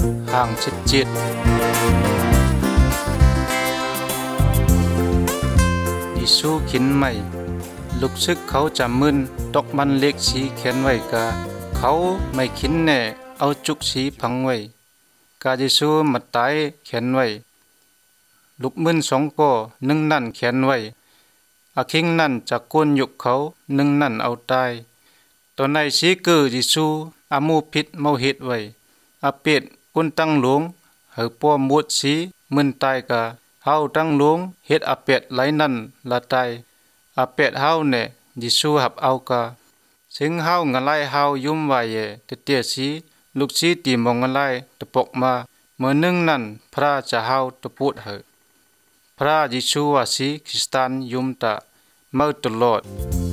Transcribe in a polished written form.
ห่างชิดจิตยิสูขินใหม่ลูกซึกเขาจะมึนตกมันเล็กสีเขียนไว้กาเขาไม่ขินแน่เอาจุกสีพังไว้กายิสูมาตายเขียนไว้ลูกมึน2ก่อ1นั่นเขียนไว้อาคิงนั่นจะก้นยุกเขา1นั่นเอาตายตอนในสีคือยิสูอามูผิดเมาเฮ็ดไว้อาเป็ดกุนตั้งหลวงเฮาป้อมวดสีมึนตายกาเฮาตั้งหลวงเฮ็ดอาเป็ดไหลนั่นละตายอาเป็ดเฮาแน่ยิสูหับเอากาสิงเฮางะไลเฮายุ่มไว้เยตะเตียสีลูกสีตีมองงะไลตะปกมาเมื่อนึงนั้นพระจะเฮาตะพูดเหพระยิสูว่าสีคริสตานยุ่มตะเมื่อตลอด